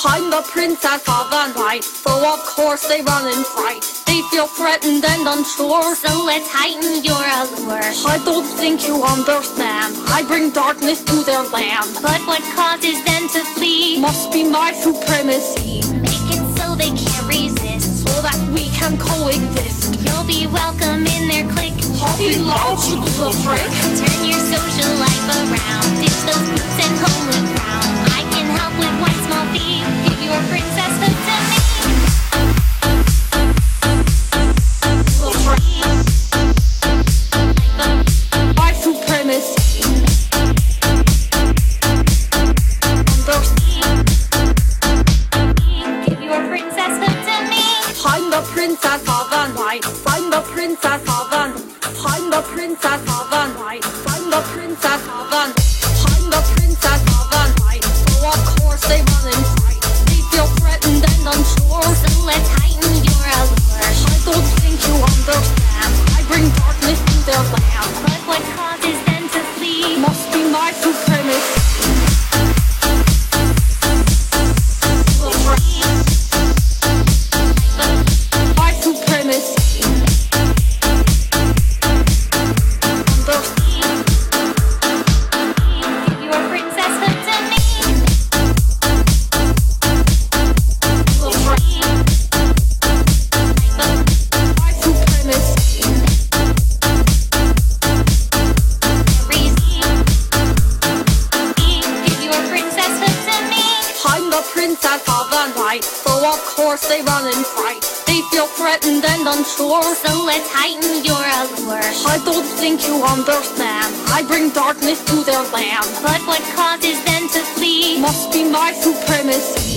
I'm the princess of the night, so of course they run in fright. They feel threatened and unsure, so let's heighten your allure. I don't think you understand, I bring darkness to their land. But what causes them to flee must be my supremacy. Make it so they can't resist, so that we can coexist. You'll be welcome in their clique. I'll be loud, you little prick. Turn your social life around, ditch those boots and homely crown. I can help with one small fee, give your princesshood to me. My supremacy. Give your princesshood to me. I'm the princess of the night. I'm the princess of the night. I'm the princess of the night. I'm the princess of the night. I'm the princess of the night. So of course they run in fright. They feel threatened and unsure, so let's heighten your allure. I don't think you understand, I bring darkness to their land. But what causes them to flee must be my supremacy. My supremacy. Give your princesshood to me. My supremacy. Give your princesshood to me. I'm the princess of the night, so of course they run in fright. They feel threatened and unsure, so let's heighten your allure. I don't think you understand, I bring darkness to their land. But what causes them to flee must be my supremacy.